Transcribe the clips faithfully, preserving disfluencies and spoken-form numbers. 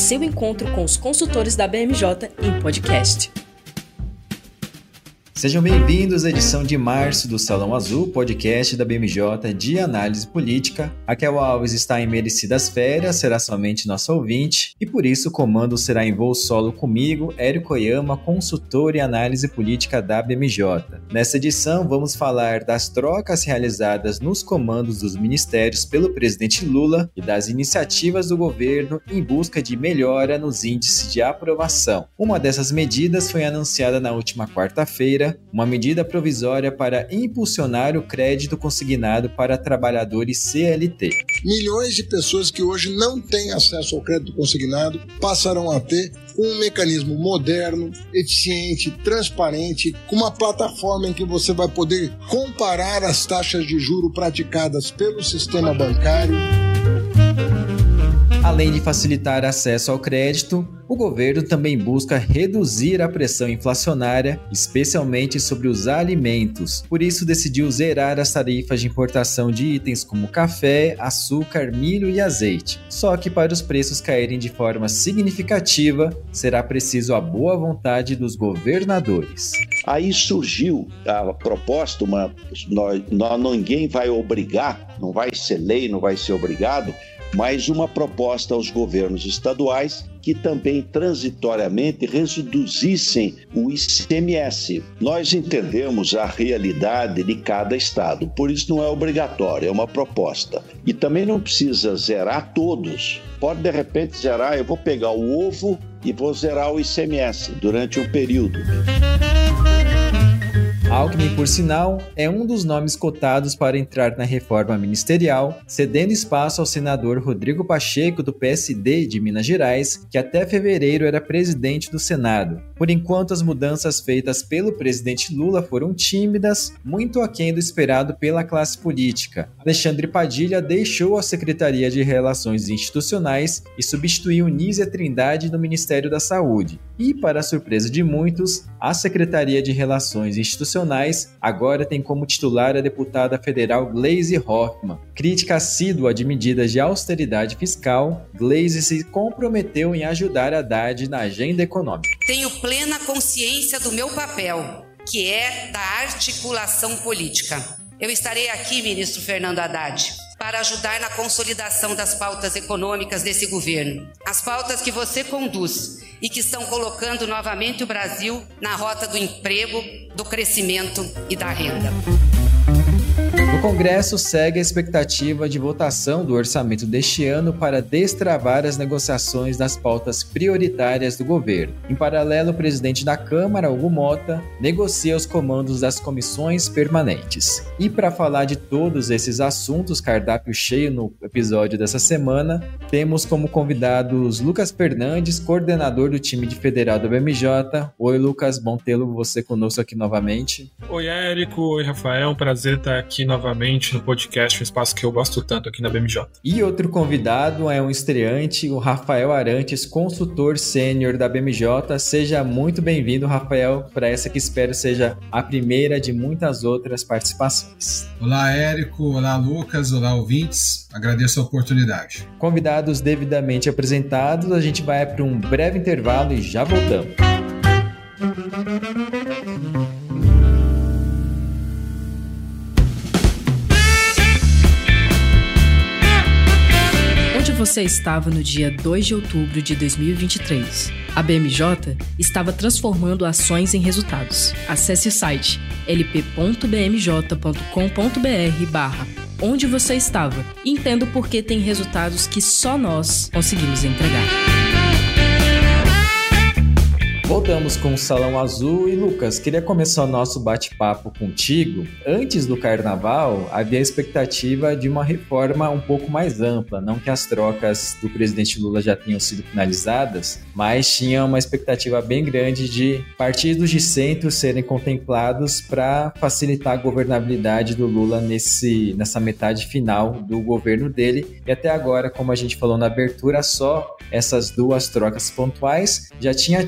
seu encontro com os consultores da B M J em podcast. Sejam bem-vindos à edição de março do Salão Azul, podcast da B M J de análise política. Raquel Alves está em merecidas férias, será somente nossa ouvinte, e por isso o comando será em voo solo comigo, Érico Oyama, consultor em análise política da B M J. Nessa edição, vamos falar das trocas realizadas nos comandos dos ministérios pelo presidente Lula e das iniciativas do governo em busca de melhora nos índices de aprovação. Uma dessas medidas foi anunciada na última quarta-feira, uma medida provisória para impulsionar o crédito consignado para trabalhadores C L T. Milhões de pessoas que hoje não têm acesso ao crédito consignado passarão a ter com um mecanismo moderno, eficiente, transparente, com uma plataforma em que você vai poder comparar as taxas de juros praticadas pelo sistema bancário. Além de facilitar acesso ao crédito, o governo também busca reduzir a pressão inflacionária, especialmente sobre os alimentos. Por isso, decidiu zerar as tarifas de importação de itens como café, açúcar, milho e azeite. Só que para os preços caírem de forma significativa, será preciso a boa vontade dos governadores. Aí surgiu a proposta, uma, nós, nós, ninguém vai obrigar, não vai ser lei, não vai ser obrigado, mas uma proposta aos governos estaduais que também transitoriamente reduzissem o I C M S. Nós entendemos a realidade de cada estado, por isso não é obrigatório, é uma proposta. E também não precisa zerar todos. Pode de repente zerar, eu vou pegar o ovo e vou zerar o I C M S durante um período. Alckmin, por sinal, é um dos nomes cotados para entrar na reforma ministerial, cedendo espaço ao senador Rodrigo Pacheco, do P S D de Minas Gerais, que até fevereiro era presidente do Senado. Por enquanto, as mudanças feitas pelo presidente Lula foram tímidas, muito aquém do esperado pela classe política. Alexandre Padilha deixou a Secretaria de Relações Institucionais e substituiu Nízia Trindade no Ministério da Saúde. E, para a surpresa de muitos, a Secretaria de Relações Institucionais agora tem como titular a deputada federal Gleisi Hoffmann. Crítica assídua de medidas de austeridade fiscal, Gleisi se comprometeu em ajudar Haddad na agenda econômica. Tenho plena consciência do meu papel, que é da articulação política. Eu estarei aqui, ministro Fernando Haddad, para ajudar na consolidação das pautas econômicas desse governo. As pautas que você conduz e que estão colocando novamente o Brasil na rota do emprego, do crescimento e da renda. No Congresso, segue a expectativa de votação do orçamento deste ano para destravar as negociações das pautas prioritárias do governo. Em paralelo, o presidente da Câmara, Hugo Mota, negocia os comandos das comissões permanentes. E para falar de todos esses assuntos, cardápio cheio no episódio dessa semana, temos como convidados Lucas Fernandes, coordenador do time de federal da B M J. Oi, Lucas, bom tê-lo você conosco aqui novamente. Oi, Érico. Oi, Rafael. Prazer estar aqui novamente no podcast, um espaço que eu gosto tanto aqui na B M J. E outro convidado é um estreante, o Rafael Arantes, consultor sênior da B M J. Seja muito bem-vindo, Rafael, para essa que espero seja a primeira de muitas outras participações. Olá, Érico. Olá, Lucas. Olá, ouvintes. Agradeço a oportunidade. Convidados devidamente apresentados, a gente vai para um breve intervalo e já voltamos. Você estava no dia dois de outubro de dois mil e vinte e três. A B M J estava transformando ações em resultados. Acesse o site l p ponto b m j ponto com ponto b r barra onde você estava e entenda o porquê tem resultados que só nós conseguimos entregar. Voltamos com o Salão Azul e Lucas, queria começar o nosso bate-papo contigo. Antes do Carnaval, havia a expectativa de uma reforma um pouco mais ampla, não que as trocas do presidente Lula já tenham sido finalizadas, mas tinha uma expectativa bem grande de partidos de centro serem contemplados para facilitar a governabilidade do Lula nesse, nessa metade final do governo dele. E até agora, como a gente falou na abertura, só essas duas trocas pontuais. Já tinha tido antes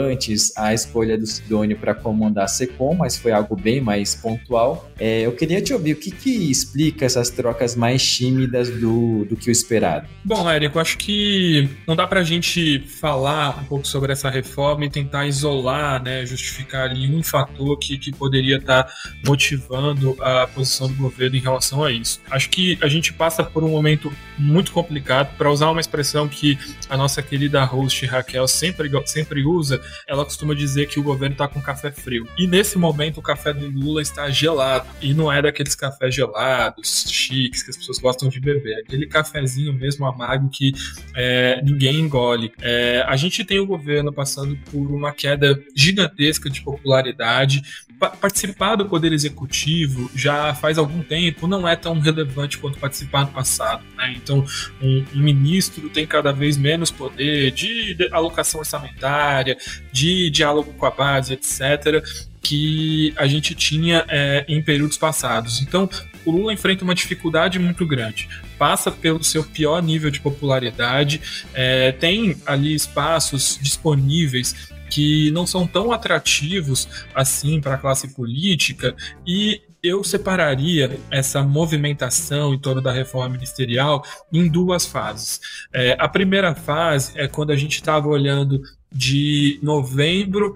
relevantes, a escolha do Sidônio para comandar a SECOM, mas foi algo bem mais pontual. É, eu queria te ouvir, o que, que explica essas trocas mais tímidas do, do que o esperado? Bom, Érico, acho que não dá para a gente falar um pouco sobre essa reforma e tentar isolar, né, justificar ali um fator que, que poderia estar motivando a posição do governo em relação a isso. Acho que a gente passa por um momento muito complicado. Para usar uma expressão que a nossa querida host Raquel sempre, sempre usa, ela costuma dizer que o governo está com café frio. E nesse momento o café do Lula está gelado. E não é daqueles cafés gelados, chiques, que as pessoas gostam de beber. É aquele cafezinho mesmo amargo que é, ninguém engole. É, a gente tem o governo passando por uma queda gigantesca de popularidade. Pa- participar do Poder Executivo já faz algum tempo não é tão relevante quanto participar no passado, né? Então, um, um ministro tem cada vez menos poder de, de alocação orçamentária, de diálogo com a base, etcétera, que a gente tinha é, em períodos passados. Então, o Lula enfrenta uma dificuldade muito grande, passa pelo seu pior nível de popularidade, é, tem ali espaços disponíveis que não são tão atrativos assim para a classe política, e eu separaria essa movimentação em torno da reforma ministerial em duas fases. É, a primeira fase é quando a gente estava olhando de novembro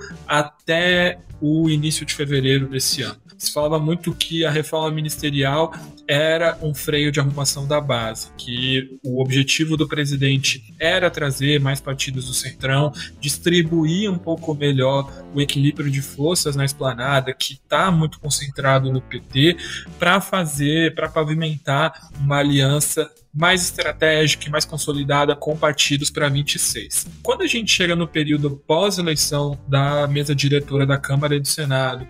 até o início de fevereiro desse ano. Se falava muito que a reforma ministerial era um freio de arrumação da base, que o objetivo do presidente era trazer mais partidos do Centrão, distribuir um pouco melhor o equilíbrio de forças na esplanada, que está muito concentrado no P T, para fazer, para pavimentar uma aliança mais estratégica e mais consolidada com partidos para vinte e seis. Quando a gente chega no período pós-eleição da mesa diretora da Câmara e do Senado,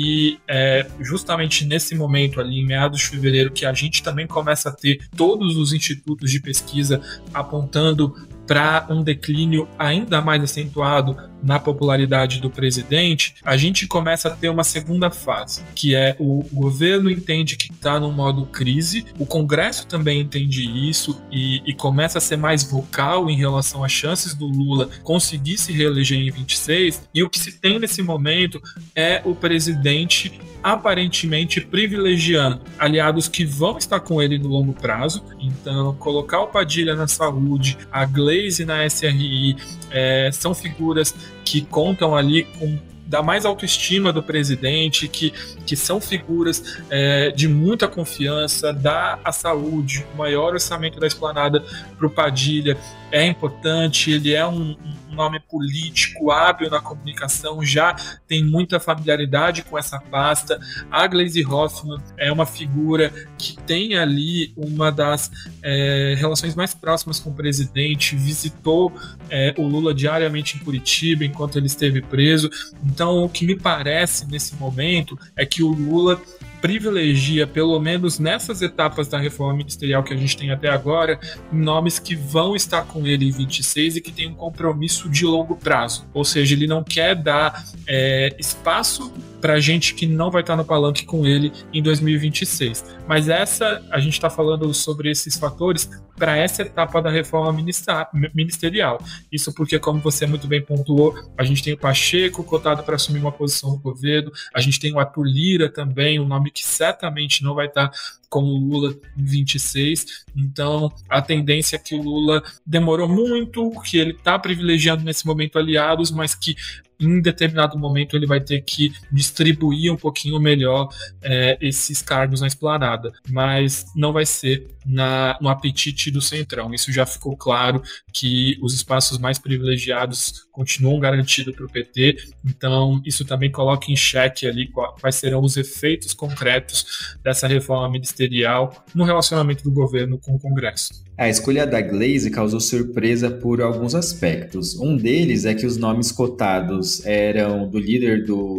e é justamente nesse momento ali, em meados de fevereiro, que a gente também começa a ter todos os institutos de pesquisa apontando para um declínio ainda mais acentuado na popularidade do presidente, a gente começa a ter uma segunda fase, que é o governo entende que está no modo crise, o Congresso também entende isso e, e começa a ser mais vocal em relação às chances do Lula conseguir se reeleger em vinte e seis, e o que se tem nesse momento é o presidente aparentemente privilegiando aliados que vão estar com ele no longo prazo. Então, colocar o Padilha na saúde, a Gleisi na S R I, é, são figuras que contam ali com da mais autoestima do presidente, que, que são figuras é, de muita confiança, dá a saúde, o maior orçamento da esplanada para o Padilha é importante, ele é um, um nome político, hábil na comunicação, já tem muita familiaridade com essa pasta. A Gleisi Hoffmann é uma figura que tem ali uma das é, relações mais próximas com o presidente, visitou é, o Lula diariamente em Curitiba enquanto ele esteve preso. Então, o que me parece nesse momento é que o Lula privilegia, pelo menos nessas etapas da reforma ministerial que a gente tem até agora, nomes que vão estar com ele em vinte e seis e que tem um compromisso de longo prazo. Ou seja, ele não quer dar é, espaço para gente que não vai estar no palanque com ele em dois mil e vinte e seis. Mas essa, a gente está falando sobre esses fatores para essa etapa da reforma ministerial. Isso porque, como você muito bem pontuou, a gente tem o Pacheco cotado para assumir uma posição no governo, a gente tem o Arthur Lira também, um nome que certamente não vai estar com o Lula em vinte e seis. Então, a tendência é que o Lula demorou muito, que ele está privilegiando nesse momento aliados, mas que em determinado momento ele vai ter que distribuir um pouquinho melhor é, esses cargos na esplanada, mas não vai ser na, no apetite do Centrão. Isso já ficou claro, que os espaços mais privilegiados continuam garantidos para o P T, então isso também coloca em xeque ali quais serão os efeitos concretos dessa reforma ministerial no relacionamento do governo com o Congresso. A escolha da Gleisi causou surpresa por alguns aspectos. Um deles é que os nomes cotados eram do líder do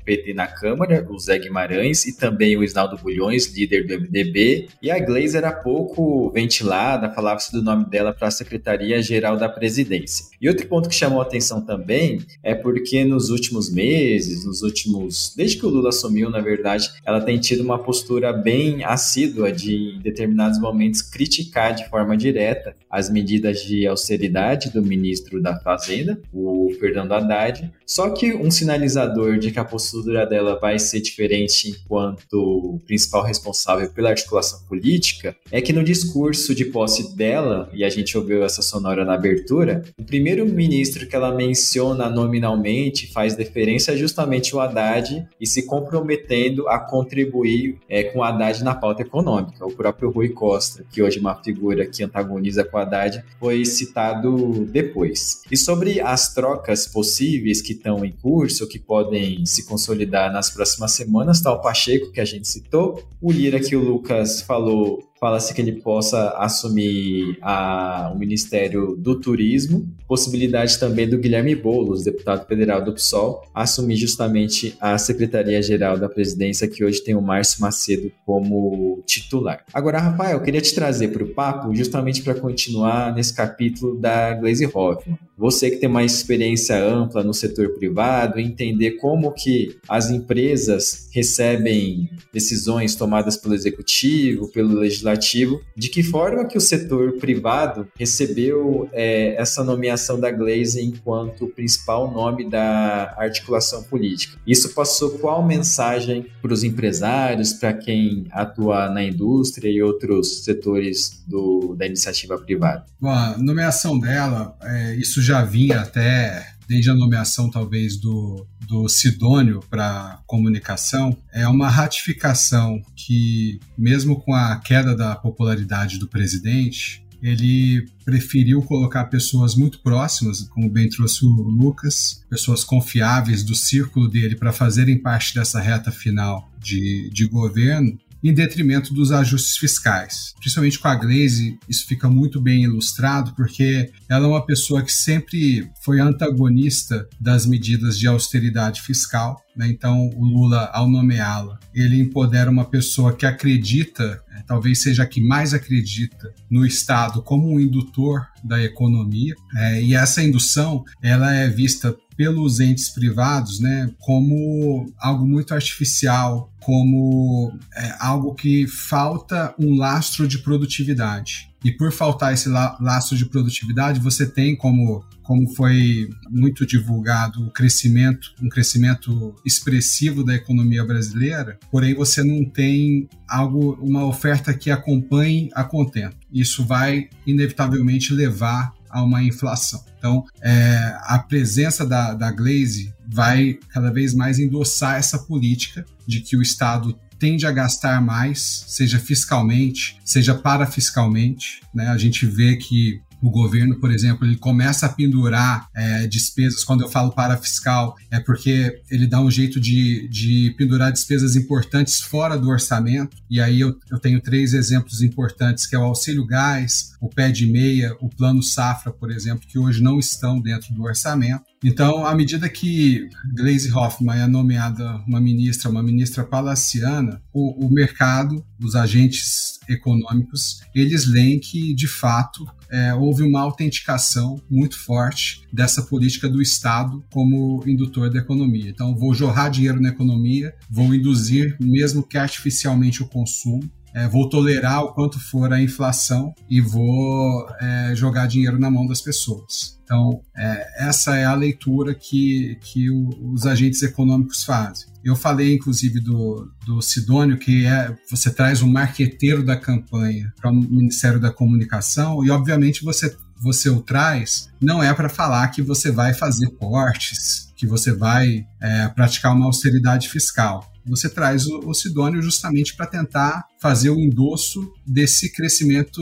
P T na Câmara, o Zé Guimarães, e também o Isnaldo Bulhões, líder do M D B. E a Gleisi era pouco ventilada, falava-se do nome dela para a Secretaria-Geral da Presidência. E outro ponto que chamou a atenção também é porque nos últimos meses, nos últimos... desde que o Lula assumiu, na verdade, ela tem tido uma postura bem assídua de, em determinados momentos, criticar de forma direta as medidas de austeridade do ministro da Fazenda, o Fernando Haddad. Só que um sinalizador de que a postura dela vai ser diferente enquanto principal responsável pela articulação política é que no discurso de posse dela, e a gente ouviu essa sonora na abertura, o primeiro ministro que ela menciona nominalmente, faz deferência, é justamente o Haddad, e se comprometendo a contribuir é, com o Haddad na pauta econômica. O próprio Rui Costa, que hoje é uma figura que antagoniza com o Haddad, foi citado depois. E sobre as trocas possíveis que estão em curso, que podem se consolidar nas próximas semanas, tá o Pacheco, que a gente citou, o Lira, que o Lucas falou, fala-se que ele possa assumir a, o Ministério do Turismo, possibilidade também do Guilherme Boulos, deputado federal do P SOL, assumir justamente a Secretaria-Geral da Presidência, que hoje tem o Márcio Macedo como titular. Agora, Rafael, eu queria te trazer para o papo justamente para continuar nesse capítulo da Gleisi Hoffmann. Você que tem uma experiência ampla no setor privado, entender como que as empresas recebem decisões tomadas pelo Executivo, pelo Legislativo, de que forma que o setor privado recebeu é, essa nomeação da Gleisi enquanto principal nome da articulação política. Isso passou qual mensagem para os empresários, para quem atua na indústria e outros setores do, da iniciativa privada? Bom, a nomeação dela, é, isso já vinha até desde a nomeação talvez do, do Sidônio para comunicação, é uma ratificação que, mesmo com a queda da popularidade do presidente, ele preferiu colocar pessoas muito próximas, como bem trouxe o Lucas, pessoas confiáveis do círculo dele para fazerem parte dessa reta final de, de governo, em detrimento dos ajustes fiscais. Principalmente com a Gleisi, isso fica muito bem ilustrado, porque ela é uma pessoa que sempre foi antagonista das medidas de austeridade fiscal, né? Então, o Lula, ao nomeá-la, ele empodera uma pessoa que acredita, é, talvez seja a que mais acredita no Estado como um indutor da economia, é, e essa indução ela é vista pelos entes privados, né, como algo muito artificial, como é, algo que falta um lastro de produtividade. E por faltar esse la- lastro de produtividade, você tem, como, como foi muito divulgado, o crescimento, um crescimento expressivo da economia brasileira, porém você não tem algo, uma oferta que acompanhe a contento. Isso vai, inevitavelmente, levar a uma inflação. Então, é, a presença da, da Gleisi vai cada vez mais endossar essa política de que o Estado tende a gastar mais, seja fiscalmente, seja parafiscalmente, né? A gente vê que o governo, por exemplo, ele começa a pendurar é, despesas. Quando eu falo parafiscal, é porque ele dá um jeito de, de pendurar despesas importantes fora do orçamento. E aí eu, eu tenho três exemplos importantes, que é o auxílio gás, o pé de meia, o plano safra, por exemplo, que hoje não estão dentro do orçamento. Então, à medida que Gleisi Hoffmann é nomeada uma ministra, uma ministra palaciana, o, o mercado, os agentes econômicos, eles leem que, de fato, é, houve uma autenticação muito forte dessa política do Estado como indutor da economia. Então, vou jorrar dinheiro na economia, vou induzir, mesmo que artificialmente, o consumo, É, vou tolerar o quanto for a inflação e vou é, jogar dinheiro na mão das pessoas. Então, é, essa é a leitura que, que o, os agentes econômicos fazem. Eu falei, inclusive, do, do Sidônio, que é, você traz um marqueteiro da campanha para o Ministério da Comunicação e, obviamente, você, você o traz, não é para falar que você vai fazer cortes, que você vai é, praticar uma austeridade fiscal. Você traz o, o Sidônio justamente para tentar fazer o endosso desse crescimento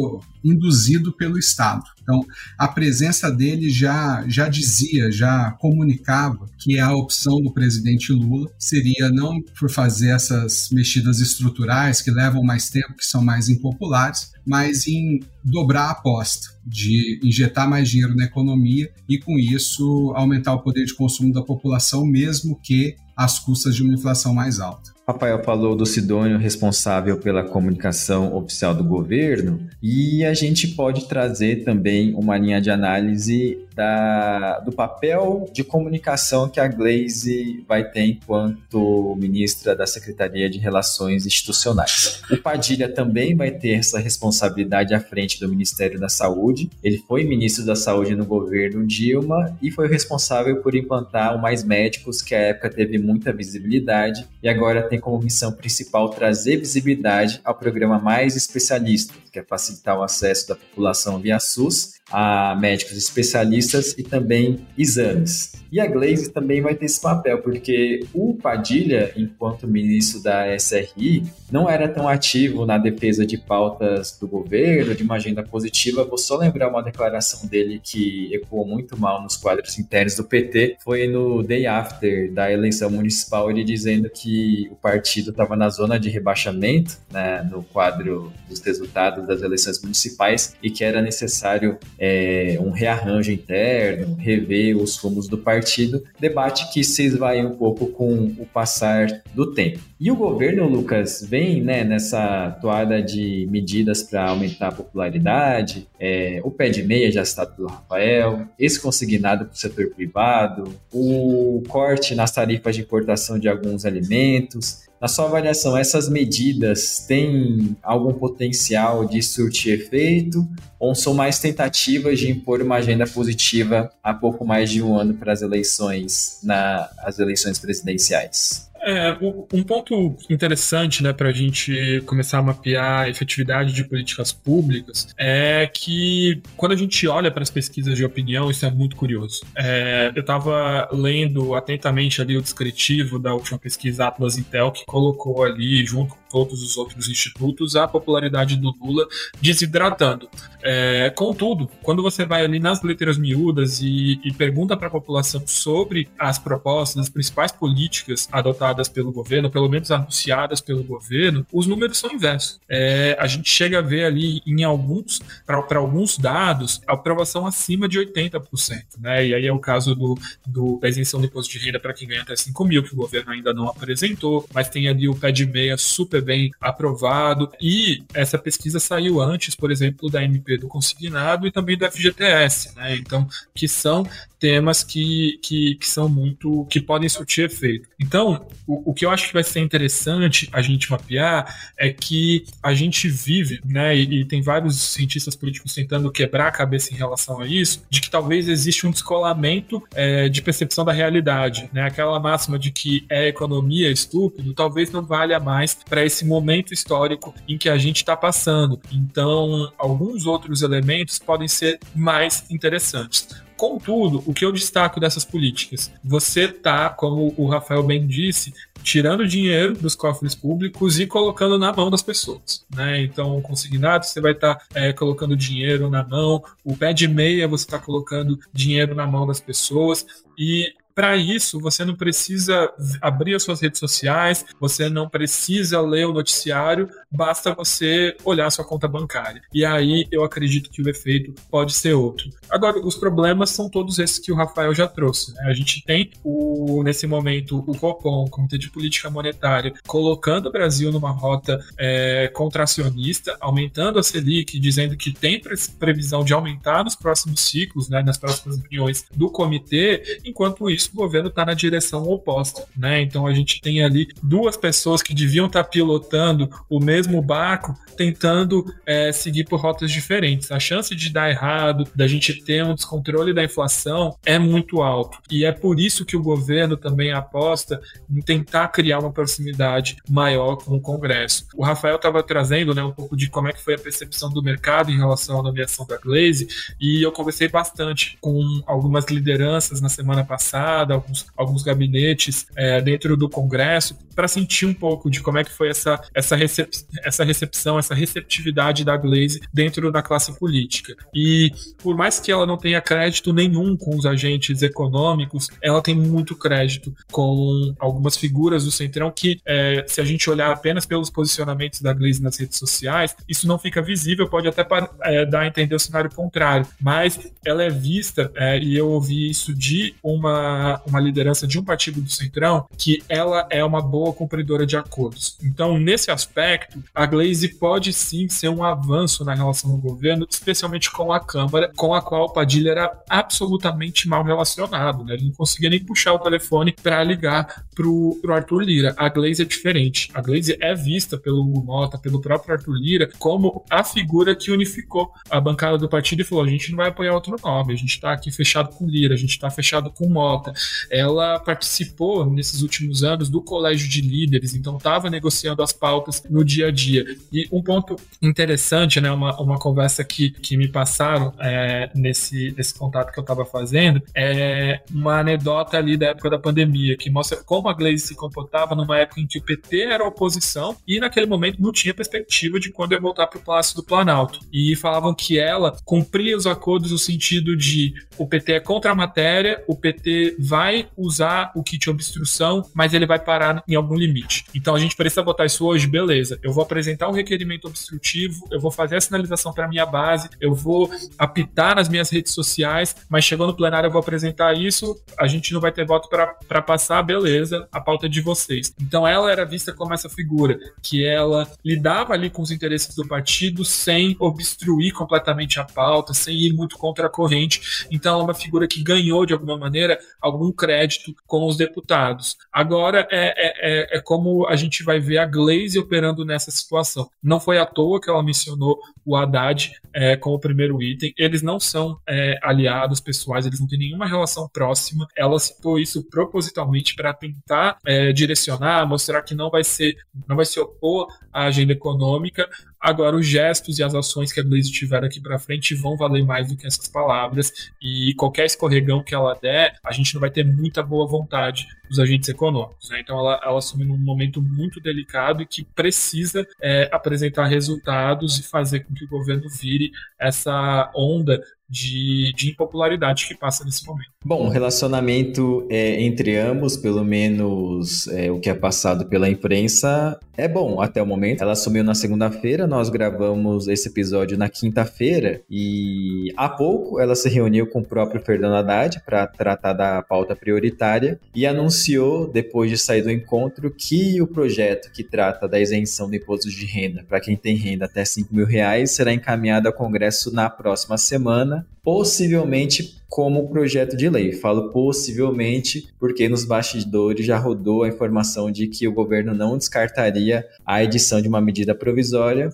induzido pelo Estado. Então, a presença dele já, já dizia, já comunicava que a opção do presidente Lula seria não por fazer essas mexidas estruturais que levam mais tempo, que são mais impopulares, mas em dobrar a aposta, de injetar mais dinheiro na economia e, com isso, aumentar o poder de consumo da população, mesmo que às custas de uma inflação mais alta. Rafael falou do Sidônio responsável pela comunicação oficial do governo, e a gente pode trazer também uma linha de análise da, do papel de comunicação que a Gleisi vai ter enquanto ministra da Secretaria de Relações Institucionais. O Padilha também vai ter essa responsabilidade à frente do Ministério da Saúde. Ele foi ministro da Saúde no governo Dilma e foi responsável por implantar o Mais Médicos, que à época teve muita visibilidade, e agora tem como missão principal trazer visibilidade ao programa Mais Especialistas, que é facilitar o acesso da população via SUS a médicos especialistas e também exames. E a Gleisi também vai ter esse papel, porque o Padilha, enquanto ministro da S R I, não era tão ativo na defesa de pautas do governo, de uma agenda positiva. Vou só lembrar uma declaração dele que ecoou muito mal nos quadros internos do P T, foi no day after da eleição municipal, ele dizendo que o partido estava na zona de rebaixamento, né, no quadro dos resultados das eleições municipais, e que era necessário é, um rearranjo interno, rever os rumos do partido, debate que se esvai um pouco com o passar do tempo. E o governo, Lucas, vem, né, nessa toada de medidas para aumentar a popularidade, é, o pé de meia já citado pelo Rafael, esse consignado para o setor privado, o corte nas tarifas de importação de alguns alimentos. Na sua avaliação, essas medidas têm algum potencial de surtir efeito ou são mais tentativas de impor uma agenda positiva há pouco mais de um ano para as eleições, na, as eleições presidenciais? É, um ponto interessante, né, para a gente começar a mapear a efetividade de políticas públicas é que quando a gente olha para as pesquisas de opinião, isso é muito curioso. É, eu estava lendo atentamente ali o descritivo da última pesquisa Atlas Intel, que colocou ali, junto com todos os outros institutos, a popularidade do Lula desidratando. É, contudo, quando você vai ali nas letras miúdas e, e pergunta para a população sobre as propostas, as principais políticas adotadas pelo governo, pelo menos anunciadas pelo governo, os números são inversos. É, a gente chega a ver ali em alguns, para alguns dados, a aprovação acima de oitenta por cento, né? E aí é o caso do, do, da isenção do imposto de renda para quem ganha até cinco mil, que o governo ainda não apresentou, mas tem ali o pé de meia super bem aprovado, e essa pesquisa saiu antes, por exemplo, da M P do consignado e também do F G T S, né? Então, que são temas que, que, que são muito, que podem surtir efeito. Então, o, o que eu acho que vai ser interessante a gente mapear é que a gente vive, né, e, e tem vários cientistas políticos tentando quebrar a cabeça em relação a isso, de que talvez existe um descolamento é, de percepção da realidade, né? Aquela máxima de que é economia estúpido, talvez não valha mais para esse momento histórico em que a gente está passando. Então, alguns outros elementos podem ser mais interessantes. Contudo, o que eu destaco dessas políticas? Você está, como o Rafael bem disse, tirando dinheiro dos cofres públicos e colocando na mão das pessoas, né? Então, o consignado, você vai estar tá, é, colocando dinheiro na mão, o pé de meia, você está colocando dinheiro na mão das pessoas, e para isso, você não precisa abrir as suas redes sociais, você não precisa ler o noticiário, basta você olhar a sua conta bancária. E aí eu acredito que o efeito pode ser outro. Agora, os problemas são todos esses que o Rafael já trouxe, né? A gente tem, o, nesse momento, o Copom, o Comitê de Política Monetária, colocando o Brasil numa rota é, contracionista, aumentando a Selic, dizendo que tem previsão de aumentar nos próximos ciclos, né, nas próximas reuniões do comitê, enquanto isso o governo está na direção oposta, né? Então a gente tem ali duas pessoas que deviam estar tá pilotando o mesmo barco, tentando é, seguir por rotas diferentes. A chance de dar errado, da gente ter um descontrole da inflação é muito alto. E é por isso que o governo também aposta em tentar criar uma proximidade maior com o Congresso. O Rafael estava trazendo, né, um pouco de como é que foi a percepção do mercado em relação à nomeação da Gleisi, e eu conversei bastante com algumas lideranças na semana passada, Alguns, alguns gabinetes é, dentro do Congresso, para sentir um pouco de como é que foi essa, essa, recep, essa recepção, essa receptividade da Gleisi dentro da classe política. E por mais que ela não tenha crédito nenhum com os agentes econômicos, ela tem muito crédito com algumas figuras do Centrão que, é, se a gente olhar apenas pelos posicionamentos da Gleisi nas redes sociais, isso não fica visível, pode até é, dar a entender o cenário contrário, mas ela é vista, é, e eu ouvi isso de uma uma, uma liderança de um partido do Centrão que ela é uma boa cumpridora de acordos. Então, nesse aspecto, a Gleisi pode sim ser um avanço na relação do governo, especialmente com a Câmara, com a qual o Padilha era absolutamente mal relacionado, né? Ele não conseguia nem puxar o telefone para ligar pro, pro Arthur Lira. A Gleisi é diferente. A Gleisi é vista pelo Hugo Mota, pelo próprio Arthur Lira, como a figura que unificou a bancada do partido e falou: a gente não vai apoiar outro nome, a gente tá aqui fechado com Lira, a gente tá fechado com Mota. Ela participou nesses últimos anos do colégio de líderes, então estava negociando as pautas no dia a dia. E um ponto interessante, né, uma, uma conversa que, que me passaram é, nesse, nesse contato que eu estava fazendo, é uma anedota ali da época da pandemia, que mostra como a Gleisi se comportava numa época em que o P T era oposição e naquele momento não tinha perspectiva de quando ia voltar para o Palácio do Planalto. E falavam que ela cumpria os acordos no sentido de o P T é contra a matéria, o P T vai usar o kit obstrução, mas ele vai parar em algum limite. Então a gente precisa botar isso hoje, beleza. Eu vou apresentar um requerimento obstrutivo, eu vou fazer a sinalização para a minha base, eu vou apitar nas minhas redes sociais, mas chegou no plenário eu vou apresentar isso, a gente não vai ter voto para passar, beleza, a pauta é de vocês. Então ela era vista como essa figura, que ela lidava ali com os interesses do partido sem obstruir completamente a pauta, sem ir muito contra a corrente. Então ela é uma figura que ganhou, de alguma maneira, algum crédito com os deputados. Agora é, é, é como a gente vai ver a Gleisi operando nessa situação. Não foi à toa que ela mencionou o Haddad é, como primeiro item. Eles não são é, aliados pessoais, eles não têm nenhuma relação próxima. Ela citou isso propositalmente para tentar é, direcionar, mostrar que não vai ser, não vai se opor à agenda econômica. Agora, os gestos e as ações que a Gleisi tiver aqui para frente vão valer mais do que essas palavras, e qualquer escorregão que ela der, a gente não vai ter muita boa vontade dos agentes econômicos, né? Então ela, ela assume num momento muito delicado e que precisa é, apresentar resultados e fazer com que o governo vire essa onda De, de impopularidade que passa nesse momento. Bom, o relacionamento é, entre ambos, pelo menos é, o que é passado pela imprensa, é bom até o momento. Ela assumiu na segunda-feira, nós gravamos esse episódio na quinta-feira e há pouco ela se reuniu com o próprio Fernando Haddad para tratar da pauta prioritária e anunciou, depois de sair do encontro, que o projeto que trata da isenção do imposto de renda para quem tem renda até cinco mil reais será encaminhado ao Congresso na próxima semana, possivelmente como projeto de lei. Falo possivelmente porque nos bastidores já rodou a informação de que o governo não descartaria a edição de uma medida provisória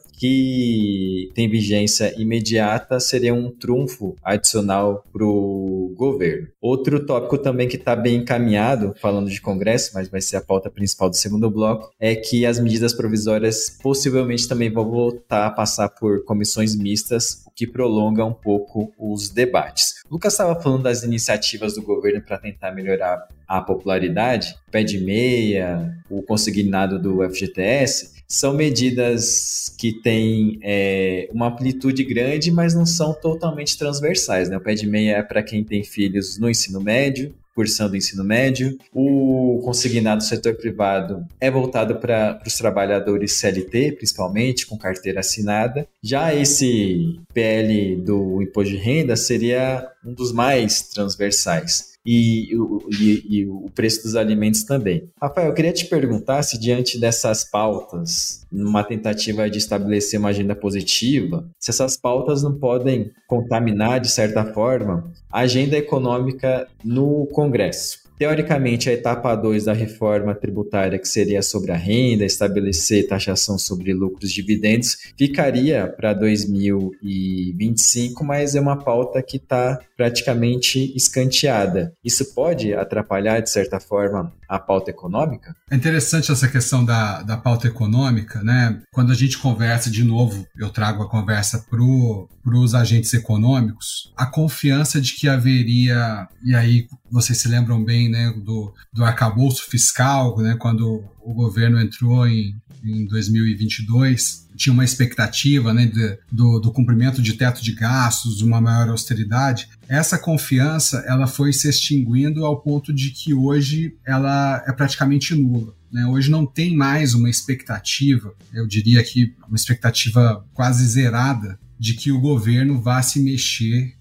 que tem vigência imediata, seria um trunfo adicional para o governo. Outro tópico também que está bem encaminhado, falando de Congresso, mas vai ser a pauta principal do segundo bloco, é que as medidas provisórias possivelmente também vão voltar a passar por comissões mistas, o que prolonga um pouco os debates. O Lucas estava falando das iniciativas do governo para tentar melhorar a popularidade, pé de meia, o consignado do F G T S, são medidas que têm é, uma amplitude grande, mas não são totalmente transversais, né? O pé de meia é para quem tem filhos no ensino médio, cursando o ensino médio. O consignado do setor privado é voltado para os trabalhadores C L T, principalmente, com carteira assinada. Já esse P L do imposto de renda seria um dos mais transversais. E, e, e o preço dos alimentos também. Rafael, eu queria te perguntar se diante dessas pautas, numa tentativa de estabelecer uma agenda positiva, se essas pautas não podem contaminar, de certa forma, a agenda econômica no Congresso. Teoricamente, a etapa dois da reforma tributária, que seria sobre a renda, estabelecer taxação sobre lucros e dividendos, ficaria para dois mil e vinte e cinco, mas é uma pauta que está praticamente escanteada. Isso pode atrapalhar, de certa forma, a pauta econômica? É interessante essa questão da, da pauta econômica, né? Quando a gente conversa, de novo, eu trago a conversa para os agentes econômicos, a confiança de que haveria, e aí vocês se lembram bem, né, do, do arcabouço fiscal, né, quando o governo entrou em, em dois mil e vinte e dois, tinha uma expectativa, né, de, do, do cumprimento de teto de gastos, de uma maior austeridade. Essa confiança ela foi se extinguindo ao ponto de que hoje ela é praticamente nula. Né? Hoje não tem mais uma expectativa, eu diria que uma expectativa quase zerada, de que o governo vá se mexer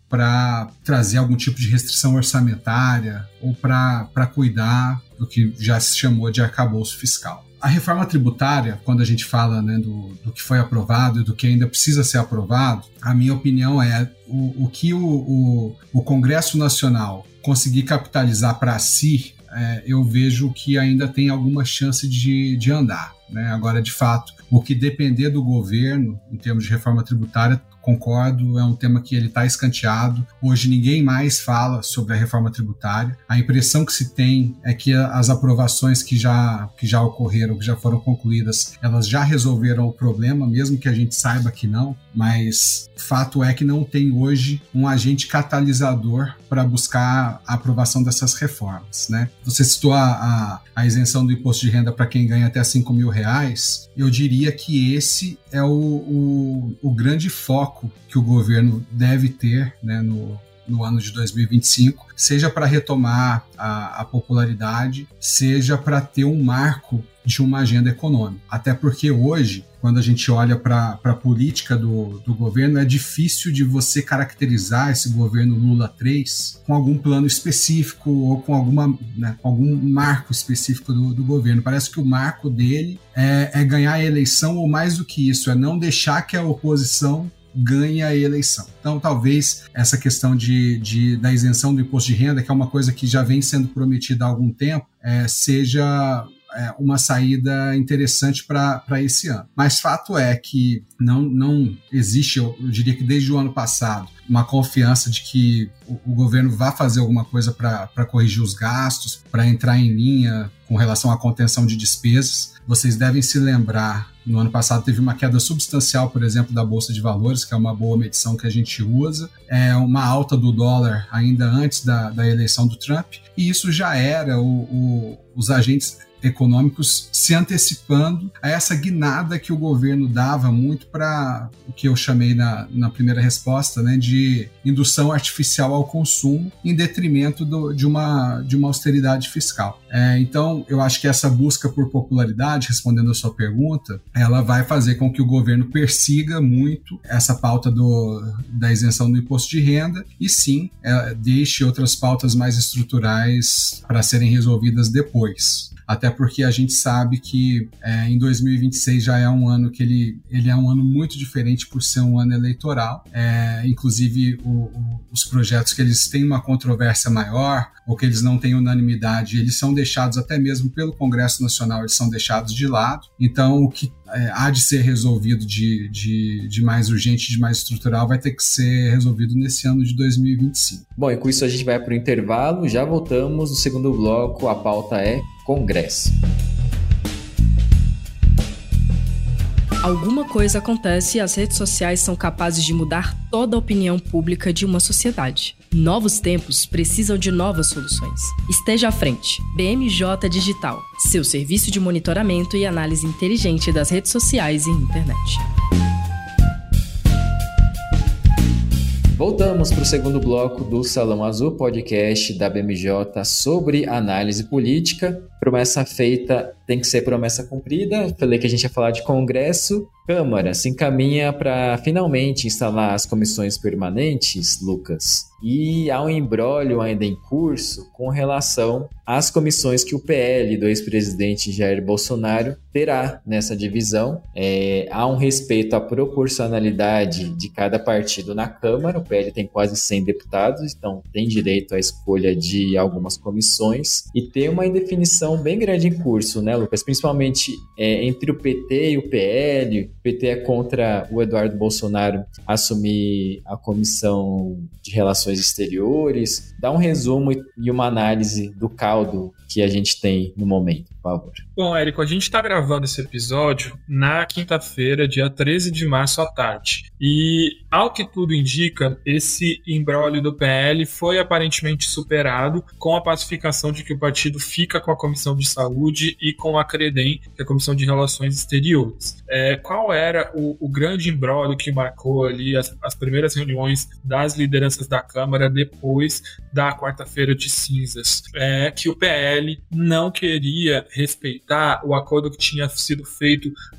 para trazer algum tipo de restrição orçamentária ou para cuidar do que já se chamou de arcabouço fiscal. A reforma tributária, quando a gente fala, né, do, do que foi aprovado e do que ainda precisa ser aprovado, a minha opinião é o, o que o, o, o Congresso Nacional conseguir capitalizar para si, é, eu vejo que ainda tem alguma chance de, de andar, né? Agora, de fato, o que depender do governo, em termos de reforma tributária, concordo, é um tema que ele está escanteado. Hoje ninguém mais fala sobre a reforma tributária. A impressão que se tem é que as aprovações que já, que já ocorreram, que já foram concluídas, elas já resolveram o problema, mesmo que a gente saiba que não, mas fato é que não tem hoje um agente catalisador para buscar a aprovação dessas reformas, né? Você citou a, a, a isenção do imposto de renda para quem ganha até cinco mil reais. Eu diria que esse é o, o, o grande foco que o governo deve ter, né, no, no ano de dois mil e vinte e cinco, seja para retomar a, a popularidade, seja para ter um marco de uma agenda econômica. Até porque hoje, quando a gente olha para a política do, do governo, é difícil de você caracterizar esse governo Lula três com algum plano específico ou com, alguma, né, com algum marco específico do, do governo. Parece que o marco dele é, é ganhar a eleição, ou mais do que isso, é não deixar que a oposição ganhe a eleição. Então, talvez essa questão de, de, da isenção do imposto de renda, que é uma coisa que já vem sendo prometida há algum tempo, é, seja É uma saída interessante para esse ano. Mas fato é que não, não existe, eu diria que desde o ano passado, uma confiança de que o, o governo vai fazer alguma coisa para corrigir os gastos, para entrar em linha com relação à contenção de despesas. Vocês devem se lembrar, no ano passado teve uma queda substancial, por exemplo, da Bolsa de Valores, que é uma boa medição que a gente usa, é uma alta do dólar ainda antes da, da eleição do Trump, e isso já era o, o, os agentes econômicos se antecipando a essa guinada que o governo dava muito para o que eu chamei na, na primeira resposta, né, de indução artificial ao consumo em detrimento do, de, uma, de uma austeridade fiscal. É, então, eu acho que essa busca por popularidade, respondendo a sua pergunta, ela vai fazer com que o governo persiga muito essa pauta do, da isenção do imposto de renda e sim, é, deixe outras pautas mais estruturais para serem resolvidas depois. Até porque a gente sabe que é, em dois mil e vinte e seis já é um ano que ele, ele é um ano muito diferente por ser um ano eleitoral. É, inclusive, o, o, os projetos que eles têm uma controvérsia maior ou que eles não têm unanimidade, eles são deixados até mesmo pelo Congresso Nacional, eles são deixados de lado. Então, o que é, há de ser resolvido de, de, de mais urgente, de mais estrutural, vai ter que ser resolvido nesse ano de dois mil e vinte e cinco. Bom, e com isso a gente vai para o intervalo, já voltamos no segundo bloco, a pauta é Congresso. Alguma coisa acontece e as redes sociais são capazes de mudar toda a opinião pública de uma sociedade. Novos tempos precisam de novas soluções. Esteja à frente. B M J Digital, seu serviço de monitoramento e análise inteligente das redes sociais e internet. Voltamos para o segundo bloco do Salão Azul, podcast da B M J sobre análise política. Promessa feita tem que ser promessa cumprida. Falei que a gente ia falar de Congresso. Câmara se encaminha para finalmente instalar as comissões permanentes, Lucas. E há um imbróglio ainda em curso com relação às comissões que o P L do ex-presidente Jair Bolsonaro terá nessa divisão. É, há um respeito à proporcionalidade de cada partido na Câmara. O P L tem quase cem deputados, então tem direito à escolha de algumas comissões. E tem uma indefinição bem grande em curso, né, Lucas? Principalmente é, entre o P T e o P L. O P T é contra o Eduardo Bolsonaro assumir a Comissão de Relações Exteriores. Dá um resumo e uma análise do caldo que a gente tem no momento, por favor. Bom, Érico, a gente está gravando esse episódio na quinta-feira, dia treze de março à tarde. E, ao que tudo indica, esse imbróglio do P L foi aparentemente superado com a pacificação de que o partido fica com a Comissão de Saúde e com a CREDEM, que é a Comissão de Relações Exteriores. É, qual era o, o grande imbróglio que marcou ali as, as primeiras reuniões das lideranças da Câmara depois da quarta-feira de cinzas? É que o P L não queria respeitar o acordo que tinha sido feito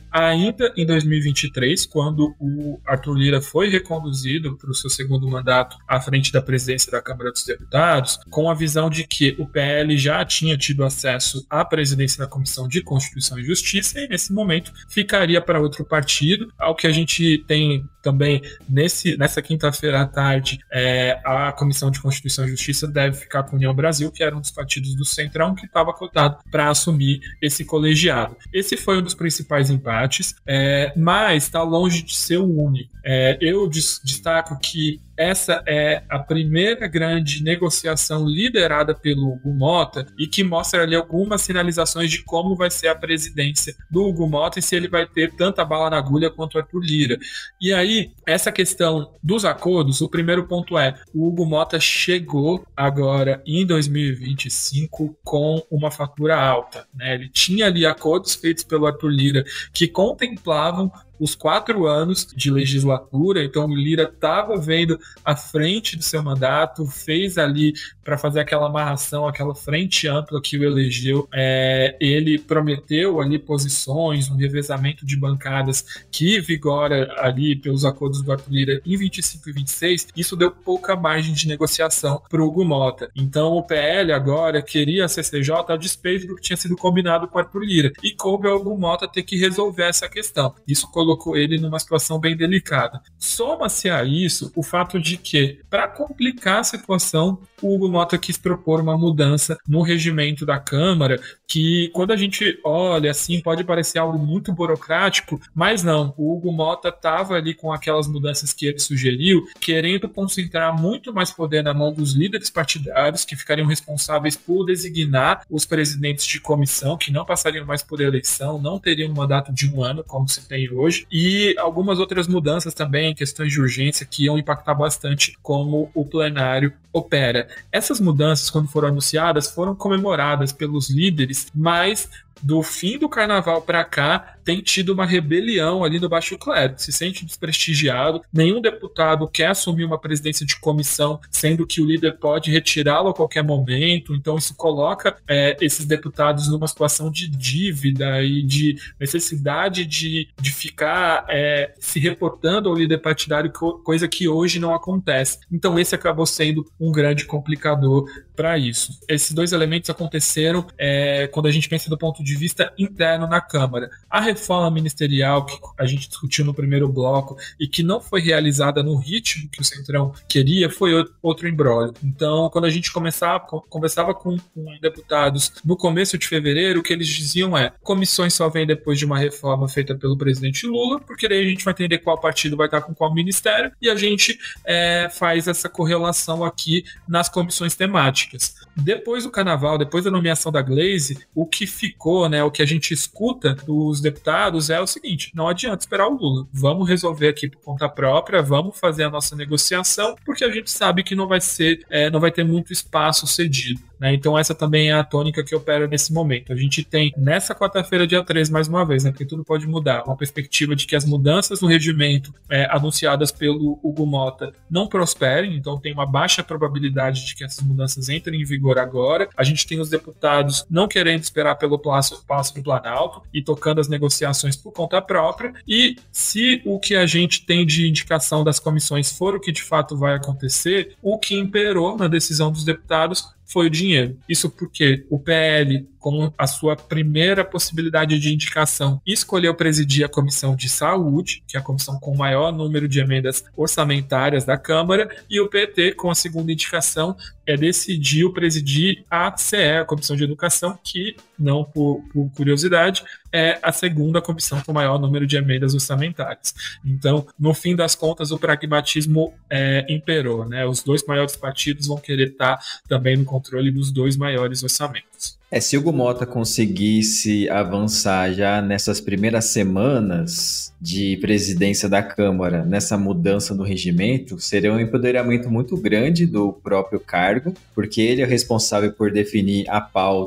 ainda em dois mil e vinte e três, quando o Arthur Lira foi reconduzido para o seu segundo mandato à frente da presidência da Câmara dos Deputados, com a visão de que o P L já tinha tido acesso à presidência da Comissão de Constituição e Justiça, e nesse momento ficaria para outro partido. Ao que a gente tem também nesse, nessa quinta-feira à tarde, é, a Comissão de Constituição e Justiça deve ficar com a União Brasil, que era um dos partidos do Centrão que estava cotado para assumir esse colegiado. Esse foi um dos principais empates, é, mas está longe de ser o único. É, eu des- destaco que essa é a primeira grande negociação liderada pelo Hugo Mota e que mostra ali algumas sinalizações de como vai ser a presidência do Hugo Mota e se ele vai ter tanta bala na agulha quanto o Arthur Lira. E aí, essa questão dos acordos, o primeiro ponto é, o Hugo Mota chegou agora em dois mil e vinte e cinco com uma fatura alta, né? Ele tinha ali acordos feitos pelo Arthur Lira que contemplavam os quatro anos de legislatura, então o Lira estava vendo à frente do seu mandato, fez ali para fazer aquela amarração, aquela frente ampla que o elegeu, é, ele prometeu ali posições, um revezamento de bancadas que vigora ali pelos acordos do Arthur Lira em vinte e cinco e vinte e seis, isso deu pouca margem de negociação para o Hugo Mota. Então o P L agora queria a C C J a despeito do que tinha sido combinado com o Arthur Lira, e coube ao Hugo Mota ter que resolver essa questão. Isso colocou colocou ele numa situação bem delicada. Soma-se a isso o fato de que, para complicar a situação, o Hugo Mota quis propor uma mudança no regimento da Câmara, que quando a gente olha assim pode parecer algo muito burocrático, mas não, o Hugo Mota estava ali com aquelas mudanças que ele sugeriu, querendo concentrar muito mais poder na mão dos líderes partidários, que ficariam responsáveis por designar os presidentes de comissão, que não passariam mais por eleição, não teriam um mandato de um ano, como se tem hoje, e algumas outras mudanças também, questões de urgência, que iam impactar bastante como o plenário opera. Essas mudanças, quando foram anunciadas, foram comemoradas pelos líderes, mas do fim do carnaval para cá tem tido uma rebelião ali no baixo clero, se sente desprestigiado, nenhum deputado quer assumir uma presidência de comissão, sendo que o líder pode retirá-lo a qualquer momento, então isso coloca é, esses deputados numa situação de dívida e de necessidade de, de ficar é, se reportando ao líder partidário, coisa que hoje não acontece. Então esse acabou sendo um grande complicador para isso. Esses dois elementos aconteceram é, quando a gente pensa do ponto de vista interno na Câmara. A reforma ministerial que a gente discutiu no primeiro bloco e que não foi realizada no ritmo que o Centrão queria foi outro imbróglio. Então, quando a gente começava, conversava com, com deputados no começo de fevereiro, o que eles diziam é: comissões só vêm depois de uma reforma feita pelo presidente Lula, porque daí a gente vai entender qual partido vai estar com qual ministério e a gente é, faz essa correlação aqui nas comissões temáticas. Depois do carnaval, depois da nomeação da Glaze, o que ficou, né, o que a gente escuta dos deputados é o seguinte: não adianta esperar o Lula, vamos resolver aqui por conta própria, vamos fazer a nossa negociação, porque a gente sabe que não vai ser, é, não vai ter muito espaço cedido, né? Então essa também é a tônica que opera nesse momento. A gente tem nessa quarta-feira, dia três, mais uma vez, né, porque tudo pode mudar, uma perspectiva de que as mudanças no regimento é, anunciadas pelo Hugo Mota não prosperem, então tem uma baixa probabilidade de que essas mudanças entrem em vigor agora. A gente tem os deputados não querendo esperar pelo passo, passo do Planalto e tocando as negociações por conta própria, e se o que a gente tem de indicação das comissões for o que de fato vai acontecer, o que imperou na decisão dos deputados foi o dinheiro. Isso porque o P L, com a sua primeira possibilidade de indicação, escolheu presidir a Comissão de Saúde, que é a comissão com o maior número de emendas orçamentárias da Câmara, e o P T, com a segunda indicação, é, decidiu presidir a C E, a Comissão de Educação, que, não por, por curiosidade, é a segunda comissão com o maior número de emendas orçamentárias. Então, no fim das contas, o pragmatismo é, imperou, né? Os dois maiores partidos vão querer estar também no controle dos dois maiores orçamentos. É, se o Hugo Mota conseguisse avançar já nessas primeiras semanas de presidência da Câmara, nessa mudança no regimento, seria um empoderamento muito grande do próprio cargo, porque ele é responsável por definir a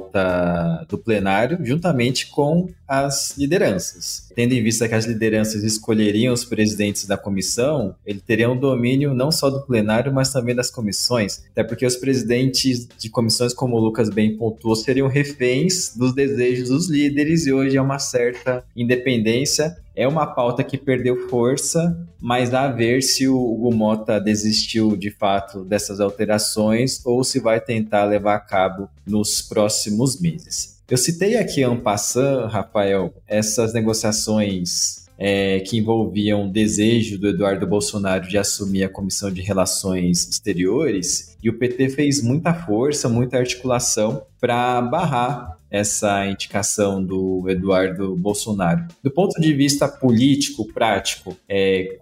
pauta do plenário, juntamente com as lideranças. Tendo em vista que as lideranças escolheriam os presidentes da comissão, ele teria um domínio não só do plenário, mas também das comissões, até porque os presidentes de comissões, como o Lucas bem pontuou, seriam reféns dos desejos dos líderes e hoje é uma certa independência. É uma pauta que perdeu força, mas a ver se o Hugo Mota desistiu de fato dessas alterações ou se vai tentar levar a cabo nos próximos meses. Eu citei aqui en passant, Rafael, essas negociações é, que envolviam o desejo do Eduardo Bolsonaro de assumir a Comissão de Relações Exteriores, e o P T fez muita força, muita articulação para barrar essa indicação do Eduardo Bolsonaro. Do ponto de vista político, prático, é,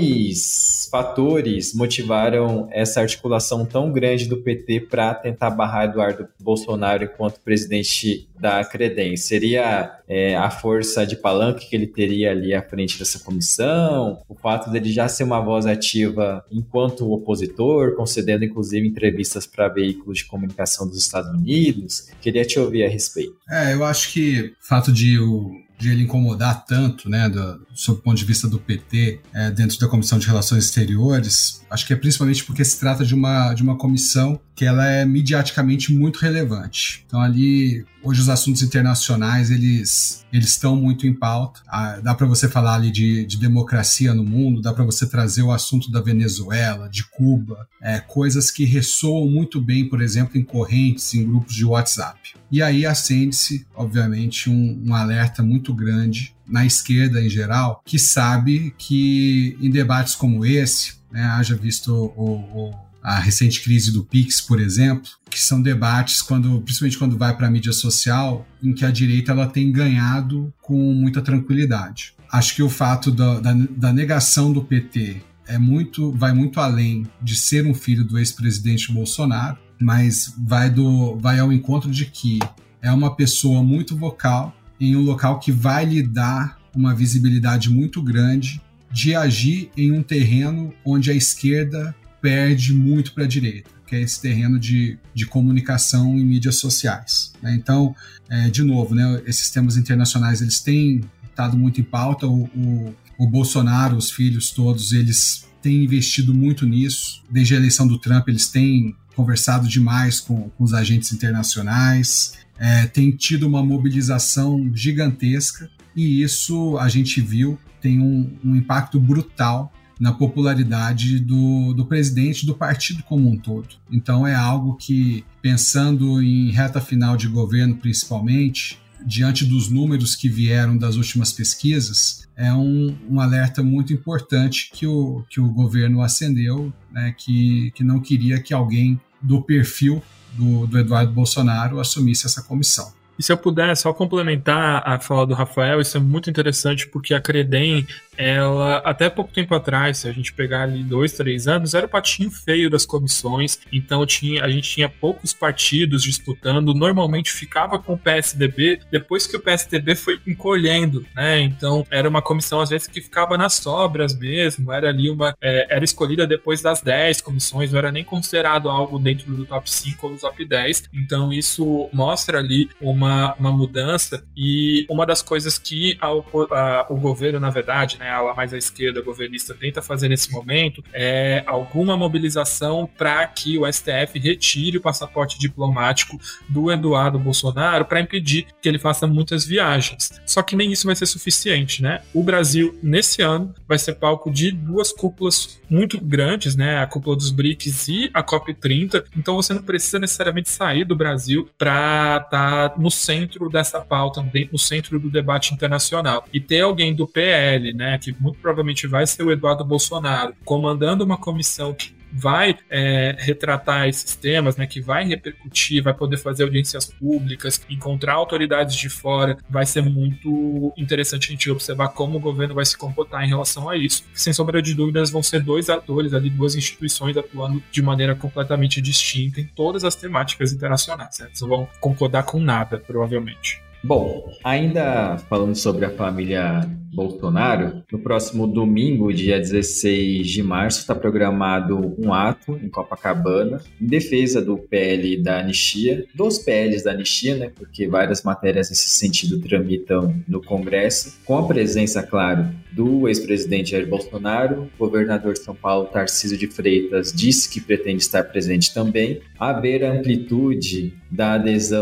quais fatores motivaram essa articulação tão grande do P T para tentar barrar Eduardo Bolsonaro enquanto presidente da Credem? Seria é, a força de palanque que ele teria ali à frente dessa comissão? O fato dele já ser uma voz ativa enquanto opositor, concedendo inclusive entrevistas para veículos de comunicação dos Estados Unidos? Queria te ouvir a respeito. É, eu acho que o fato de, o, de ele incomodar tanto, né, do, sob o ponto de vista do P T, é, dentro da Comissão de Relações Exteriores, acho que é principalmente porque se trata de uma, de uma comissão que ela é midiaticamente muito relevante. Então ali, hoje os assuntos internacionais, eles eles estão muito em pauta. Ah, dá para você falar ali de, de democracia no mundo, dá para você trazer o assunto da Venezuela, de Cuba, é, coisas que ressoam muito bem, por exemplo, em correntes, em grupos de WhatsApp. E aí acende-se, obviamente, um, um alerta muito grande na esquerda em geral, que sabe que em debates como esse, né, haja visto o, o a recente crise do Pix, por exemplo, que são debates, quando, principalmente quando vai para a mídia social, em que a direita ela tem ganhado com muita tranquilidade. Acho que o fato da, da, da negação do P T é muito, vai muito além de ser um filho do ex-presidente Bolsonaro, mas vai, do, vai ao encontro de que é uma pessoa muito vocal em um local que vai lhe dar uma visibilidade muito grande de agir em um terreno onde a esquerda perde muito para a direita, que é esse terreno de, de comunicação em mídias sociais. Né? Então, é, de novo, né, esses temas internacionais eles têm estado muito em pauta. O, o, o Bolsonaro, os filhos todos, eles têm investido muito nisso. Desde a eleição do Trump, eles têm conversado demais com, com os agentes internacionais, é, tem tido uma mobilização gigantesca, e isso a gente viu, tem um, um impacto brutal na popularidade do, do presidente, do partido como um todo. Então é algo que, pensando em reta final de governo principalmente, diante dos números que vieram das últimas pesquisas, é um, um alerta muito importante que o, que o governo acendeu, né, que, que não queria que alguém do perfil do, do Eduardo Bolsonaro assumisse essa comissão. E se eu puder só complementar a fala do Rafael, isso é muito interessante porque a Credem, ela, até pouco tempo atrás, se a gente pegar ali dois, três anos, era o patinho feio das comissões, então tinha, a gente tinha poucos partidos disputando, normalmente ficava com o P S D B, depois que o P S D B foi encolhendo, né, então era uma comissão às vezes que ficava nas sobras mesmo, era ali uma, é, era escolhida depois das dez comissões, não era nem considerado algo dentro do top cinco ou do top dez, então isso mostra ali uma Uma, uma mudança, e uma das coisas que a, a, o governo, na verdade, né, a ala mais à esquerda governista tenta fazer nesse momento é alguma mobilização para que o S T F retire o passaporte diplomático do Eduardo Bolsonaro para impedir que ele faça muitas viagens. Só que nem isso vai ser suficiente, né? O Brasil, nesse ano, vai ser palco de duas cúpulas muito grandes, né? A cúpula dos BRICS e a COP trinta, então você não precisa necessariamente sair do Brasil para estar tá no centro dessa pauta, no centro do debate internacional. E ter alguém do P L, né, que muito provavelmente vai ser o Eduardo Bolsonaro, comandando uma comissão que vai é, retratar esses temas, né, que vai repercutir, vai poder fazer audiências públicas, encontrar autoridades de fora, vai ser muito interessante a gente observar como o governo vai se comportar em relação a isso. Sem sombra de dúvidas, vão ser dois atores ali, duas instituições atuando de maneira completamente distinta em todas as temáticas internacionais, né? Eles não vão concordar com nada, provavelmente. Bom, ainda falando sobre a família Bolsonaro, no próximo domingo, dia dezesseis de março, está programado um ato em Copacabana em defesa do P L da anistia, dos P Ls da anistia, né, porque várias matérias nesse sentido tramitam no Congresso, com a presença, claro, do ex-presidente Jair Bolsonaro. O governador de São Paulo, Tarcísio de Freitas, disse que pretende estar presente também. Haver amplitude da adesão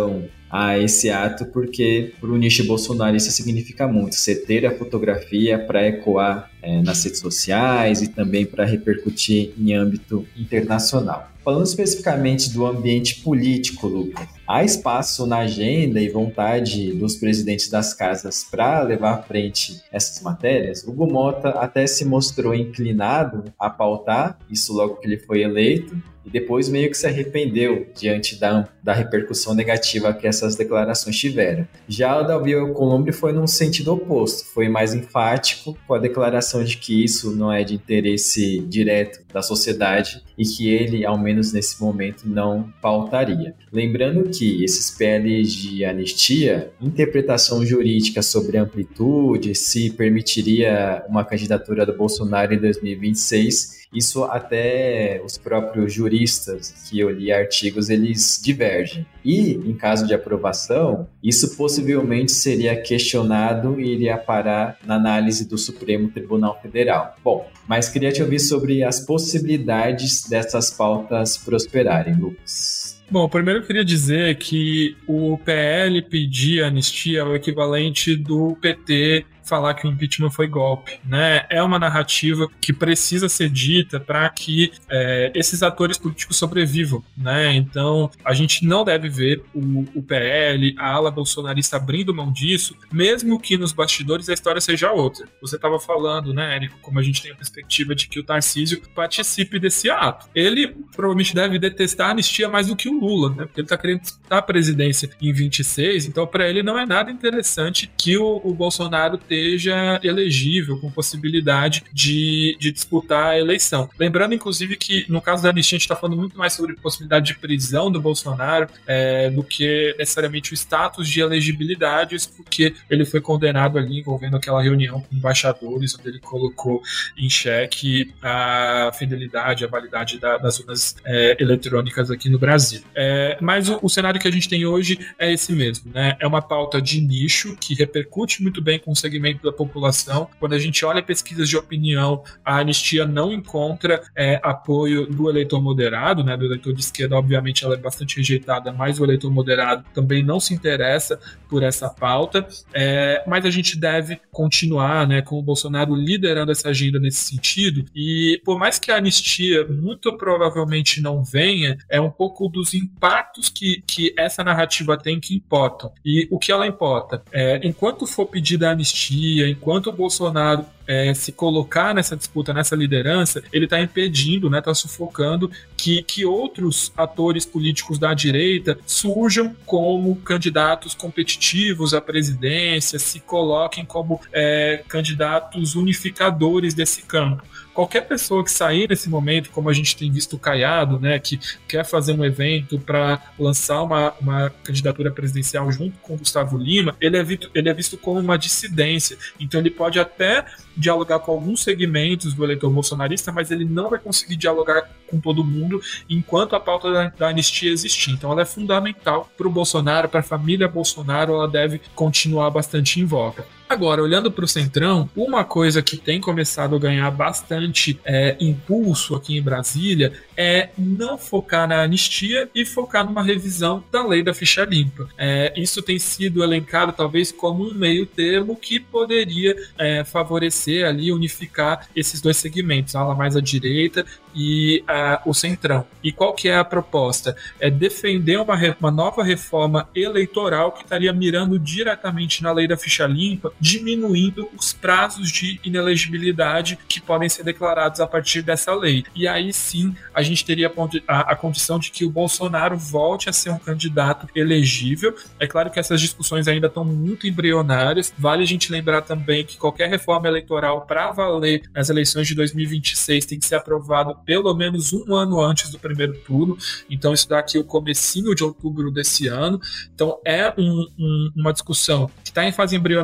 a esse ato, porque para o nicho bolsonarista significa muito, você ter a fotografia para ecoar é, nas redes sociais e também para repercutir em âmbito internacional. Falando especificamente do ambiente político, Lucas, há espaço na agenda e vontade dos presidentes das casas para levar à frente essas matérias? Hugo Mota até se mostrou inclinado a pautar, isso logo que ele foi eleito, e depois meio que se arrependeu diante da, da repercussão negativa que essas declarações tiveram. Já o Davi Alcolumbre foi num sentido oposto, foi mais enfático com a declaração de que isso não é de interesse direto da sociedade e que ele, ao menos nesse momento, não pautaria. Lembrando que esses P Ls de anistia, interpretação jurídica sobre amplitude, se permitiria uma candidatura do Bolsonaro em dois mil e vinte e seis, isso até os próprios juristas que eu li artigos, eles divergem. E, em caso de aprovação, isso possivelmente seria questionado e iria parar na análise do Supremo Tribunal Federal. Bom, mas queria te ouvir sobre as possibilidades dessas pautas prosperarem, Lucas. Bom, primeiro eu queria dizer que o P L pedir anistia é o equivalente do P T falar que o impeachment foi golpe, né? É uma narrativa que precisa ser dita para que é, esses atores políticos sobrevivam, né? Então, a gente não deve ver o, o P L, a ala bolsonarista abrindo mão disso, mesmo que nos bastidores a história seja outra. Você estava falando, né, Érico, como a gente tem a perspectiva de que o Tarcísio participe desse ato. Ele provavelmente deve detestar a anistia mais do que o Lula, né? Porque ele está querendo disputar a presidência em vinte e seis, então para ele não é nada interessante que o, o Bolsonaro tenha seja elegível, com possibilidade de, de disputar a eleição. Lembrando, inclusive, que no caso da anistia a gente está falando muito mais sobre possibilidade de prisão do Bolsonaro é, do que necessariamente o status de elegibilidade, isso porque ele foi condenado ali envolvendo aquela reunião com embaixadores, onde ele colocou em xeque a fidelidade, a validade da, das urnas é, eletrônicas aqui no Brasil. É, mas o, o cenário que a gente tem hoje é esse mesmo, né? É uma pauta de nicho que repercute muito bem com o segmento da população. Quando a gente olha pesquisas de opinião, a anistia não encontra é, apoio do eleitor moderado, né, do eleitor de esquerda. Obviamente ela é bastante rejeitada, mas o eleitor moderado também não se interessa por essa pauta, é, mas a gente deve continuar, né, com o Bolsonaro liderando essa agenda nesse sentido, e por mais que a anistia muito provavelmente não venha, é um pouco dos impactos que, que essa narrativa tem que importam. E o que ela importa? É, enquanto for pedida a anistia, enquanto o Bolsonaro é, se colocar nessa disputa, nessa liderança, ele está impedindo, né, está sufocando que, que outros atores políticos da direita surjam como candidatos competitivos à presidência, se coloquem como é, candidatos unificadores desse campo. Qualquer pessoa que sair nesse momento, como a gente tem visto o Caiado, né, que quer fazer um evento para lançar uma, uma candidatura presidencial junto com Gustavo Lima, ele é, visto, ele é visto como uma dissidência. Então ele pode até dialogar com alguns segmentos do eleitor bolsonarista, mas ele não vai conseguir dialogar com todo mundo enquanto a pauta da, da anistia existir. Então ela é fundamental para o Bolsonaro, para a família Bolsonaro, ela deve continuar bastante em voga. Agora, olhando para o Centrão, uma coisa que tem começado a ganhar bastante é, impulso aqui em Brasília é não focar na anistia e focar numa revisão da lei da ficha limpa. É, isso tem sido elencado talvez como um meio termo que poderia é, favorecer ali, unificar esses dois segmentos, a ala mais à direita e uh, o Centrão. E qual que é a proposta? É defender uma, uma nova reforma eleitoral que estaria mirando diretamente na lei da ficha limpa, diminuindo os prazos de inelegibilidade que podem ser declarados a partir dessa lei. E aí sim a gente teria a, a condição de que o Bolsonaro volte a ser um candidato elegível. É claro que essas discussões ainda estão muito embrionárias. Vale a gente lembrar também que qualquer reforma eleitoral para valer nas eleições de dois mil e vinte e seis tem que ser aprovado pelo menos um ano antes do primeiro turno. Então isso dá aqui o comecinho de outubro desse ano. Então é um, um, uma discussão que está em fase embrionária,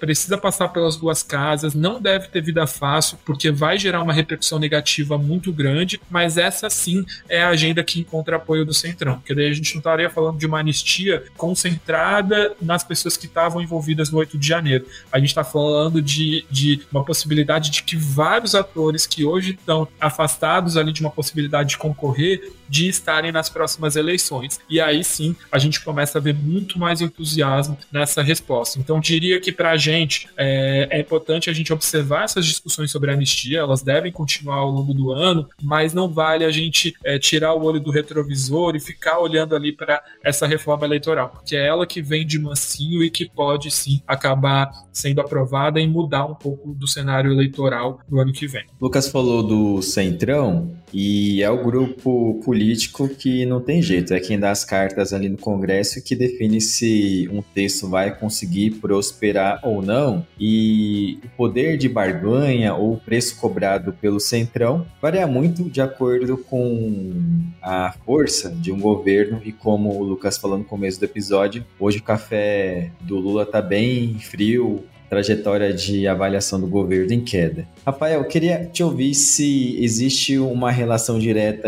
precisa passar pelas duas casas, não deve ter vida fácil, porque vai gerar uma repercussão negativa muito grande, mas essa sim é a agenda que encontra apoio do Centrão, porque daí a gente não estaria falando de uma anistia concentrada nas pessoas que estavam envolvidas no oito de janeiro. A gente está falando de, de uma possibilidade de que vários atores que hoje estão afastados ali de uma possibilidade de concorrer, de estarem nas próximas eleições. E aí sim, a gente começa a ver muito mais entusiasmo nessa resposta. Então, diria que para a gente é, é importante a gente observar essas discussões sobre a anistia, elas devem continuar ao longo do ano, mas não vale a gente é, tirar o olho do retrovisor e ficar olhando ali para essa reforma eleitoral, porque é ela que vem de mansinho e que pode sim acabar sendo aprovada e mudar um pouco do cenário eleitoral do ano que vem. Lucas falou do Centrão, e é o grupo político que não tem jeito, é quem dá as cartas ali no Congresso e que define se um texto vai conseguir prosperar ou não, e o poder de barganha ou o preço cobrado pelo Centrão varia muito de acordo com a força de um governo, e como o Lucas falou no começo do episódio, hoje o café do Lula tá bem frio, trajetória de avaliação do governo em queda. Rafael, eu queria te ouvir se existe uma relação direta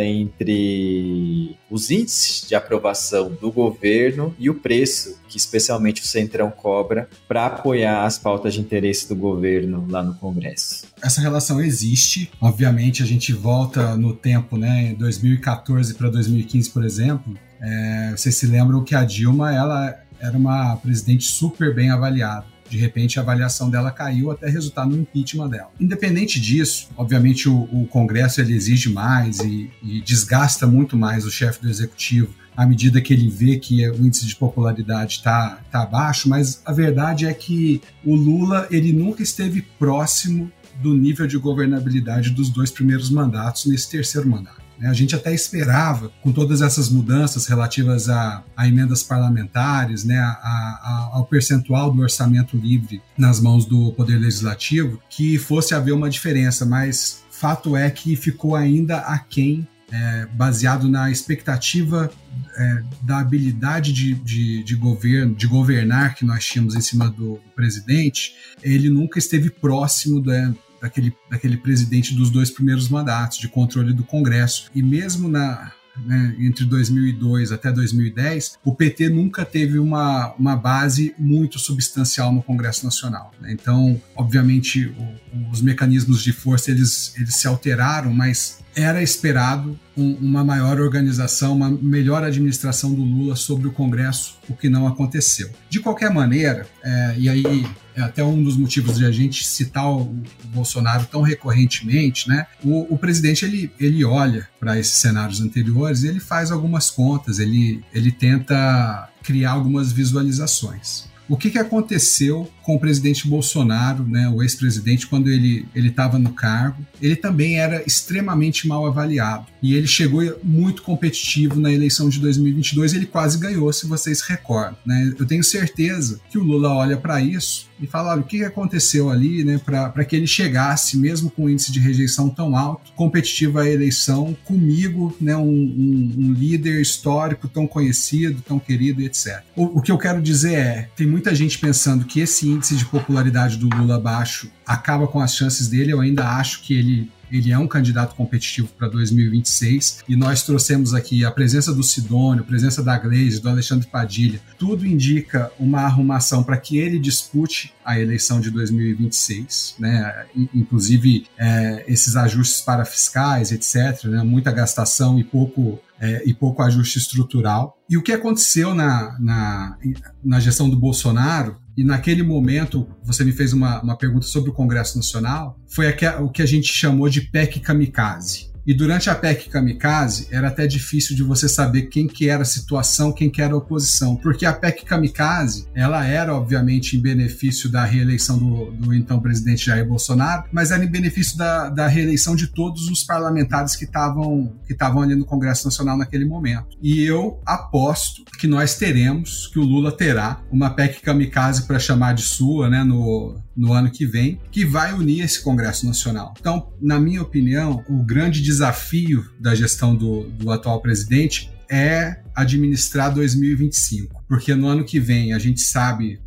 entre os índices de aprovação do governo e o preço que especialmente o Centrão cobra para apoiar as pautas de interesse do governo lá no Congresso. Essa relação existe. Obviamente a gente volta no tempo, né, em dois mil e catorze para dois mil e quinze, por exemplo. É, vocês se lembram que a Dilma ela era uma presidente super bem avaliada. De repente, a avaliação dela caiu até resultar no impeachment dela. Independente disso, obviamente o, o Congresso ele exige mais e, e desgasta muito mais o chefe do Executivo à medida que ele vê que o índice de popularidade está tá baixo, mas a verdade é que o Lula ele nunca esteve próximo do nível de governabilidade dos dois primeiros mandatos nesse terceiro mandato. A gente até esperava, com todas essas mudanças relativas a, a emendas parlamentares, né, a, a, ao percentual do orçamento livre nas mãos do Poder Legislativo, que fosse haver uma diferença, mas fato é que ficou ainda aquém, é, baseado na expectativa é, da habilidade de, de, de, governo, de governar que nós tínhamos em cima do, do presidente. Ele nunca esteve próximo da Daquele, daquele presidente dos dois primeiros mandatos, de controle do Congresso. E mesmo na, né, entre dois mil e dois até dois mil e dez, o P T nunca teve uma, uma base muito substancial no Congresso Nacional. Né? Então, obviamente, o, os mecanismos de força eles, eles se alteraram, mas era esperado um, uma maior organização, uma melhor administração do Lula sobre o Congresso, o que não aconteceu. De qualquer maneira, é, e aí é até um dos motivos de a gente citar o, o Bolsonaro tão recorrentemente, né? O, o presidente ele, ele olha para esses cenários anteriores e ele faz algumas contas, ele, ele tenta criar algumas visualizações. O que, que aconteceu com o presidente Bolsonaro, né, o ex-presidente, quando ele estava no cargo? Ele também era extremamente mal avaliado. E ele chegou muito competitivo na eleição de dois mil e vinte e dois, ele quase ganhou, se vocês se recordam. Né? Eu tenho certeza que o Lula olha para isso e fala, olha, o que aconteceu ali, né, para que ele chegasse, mesmo com um índice de rejeição tão alto, competitivo à eleição, comigo, né, um, um, um líder histórico tão conhecido, tão querido, etcétera. O, o que eu quero dizer é, tem muita gente pensando que esse índice de popularidade do Lula baixo acaba com as chances dele. Eu ainda acho que ele Ele é um candidato competitivo para dois mil e vinte e seis, e nós trouxemos aqui a presença do Sidônio, a presença da Gleisi, do Alexandre Padilha. Tudo indica uma arrumação para que ele dispute a eleição de dois mil e vinte e seis, né? Inclusive é, esses ajustes para fiscais, etcétera, né? Muita gastação e pouco, é, e pouco ajuste estrutural. E o que aconteceu na, na, na gestão do Bolsonaro, e naquele momento, você me fez uma, uma pergunta sobre o Congresso Nacional, foi a, o que a gente chamou de P E C kamikaze. E durante a P E C kamikaze, era até difícil de você saber quem que era a situação, quem que era a oposição, porque a P E C kamikaze, ela era, obviamente, em benefício da reeleição do, do então presidente Jair Bolsonaro, mas era em benefício da, da reeleição de todos os parlamentares que estavam que estavam ali no Congresso Nacional naquele momento. E eu aposto que nós teremos, que o Lula terá, uma P E C kamikaze para chamar de sua, né, no, no ano que vem, que vai unir esse Congresso Nacional. Então, na minha opinião, o grande desafio da gestão do, do atual presidente é administrar dois mil e vinte e cinco, porque no ano que vem a gente sabe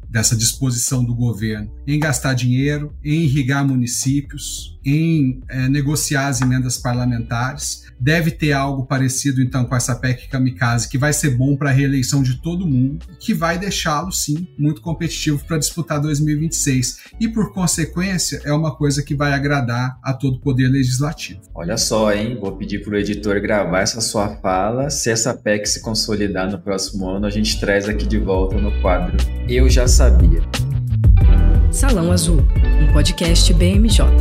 dessa disposição do governo em gastar dinheiro, em irrigar municípios, em é, negociar as emendas parlamentares. Deve ter algo parecido, então, com essa P E C Kamikaze, que vai ser bom para a reeleição de todo mundo, que vai deixá-lo, sim, muito competitivo para disputar dois mil e vinte e seis. E, por consequência, é uma coisa que vai agradar a todo o poder legislativo. Olha só, hein? Vou pedir para o editor gravar essa sua fala. Se essa P E C se consolidar no próximo ano, a gente traz aqui de volta no quadro Eu Já Sabia. Salão Azul, um podcast B M J.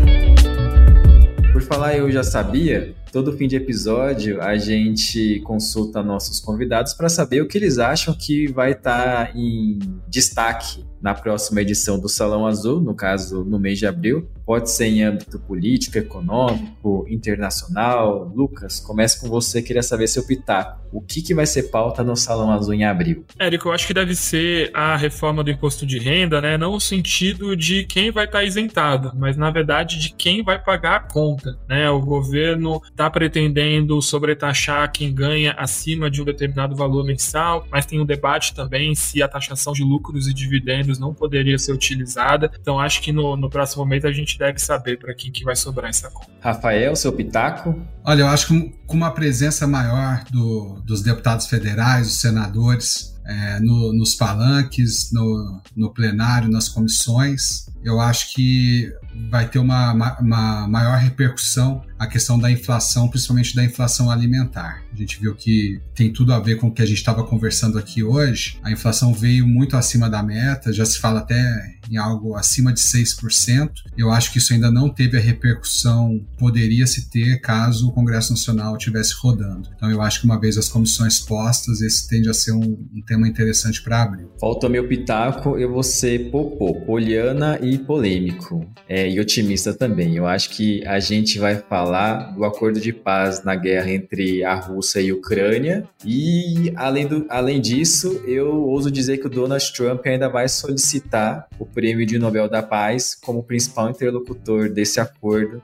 Por falar Eu Já Sabia, todo fim de episódio a gente consulta nossos convidados para saber o que eles acham que vai estar em destaque na próxima edição do Salão Azul, no caso, no mês de abril. Pode ser em âmbito político, econômico, internacional. Lucas, começa com você, queria saber seu pitaco. O que, que vai ser pauta no Salão Azul em abril? Érico, eu acho que deve ser a reforma do imposto de renda, né? Não no sentido de quem vai estar isentado, mas na verdade de quem vai pagar a conta, né? O governo está pretendendo sobretaxar quem ganha acima de um determinado valor mensal, mas tem um debate também se a taxação de lucros e dividendos não poderia ser utilizada. Então acho que no, no próximo mês a gente deve saber para quem que vai sobrar essa conta. Rafael, seu pitaco? Olha, eu acho que com uma presença maior do, dos deputados federais, dos senadores, é, no, nos palanques, no, no plenário, nas comissões, eu acho que vai ter uma, uma maior repercussão a questão da inflação, principalmente da inflação alimentar. A gente viu que tem tudo a ver com o que a gente estava conversando aqui hoje. A inflação veio muito acima da meta, já se fala até em algo acima de seis por cento. Eu acho que isso ainda não teve a repercussão que poderia se ter caso o Congresso Nacional estivesse rodando. Então eu acho que uma vez as comissões postas, esse tende a ser um, um tema interessante para abril. Falta meu pitaco, eu vou ser popô, poliana e polêmico. É, e otimista também. Eu acho que a gente vai falar do acordo de paz na guerra entre a Rússia e a Ucrânia e, além, do, além disso, eu ouso dizer que o Donald Trump ainda vai solicitar o Prêmio de Nobel da Paz como principal interlocutor desse acordo,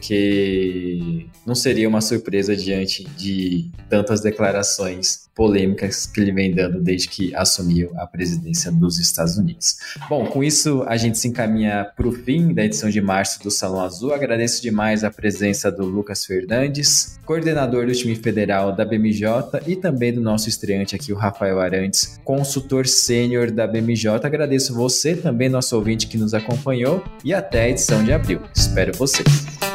porque não seria uma surpresa diante de tantas declarações polêmicas que ele vem dando desde que assumiu a presidência dos Estados Unidos. Bom, com isso a gente se encaminha para o fim da edição de março do Salão Azul. Agradeço demais a presença do Lucas Fernandes, coordenador do time federal da B M J, e também do nosso estreante aqui, o Rafael Arantes, consultor sênior da B M J. Agradeço você também, nosso ouvinte que nos acompanhou, e até a edição de abril. Espero vocês.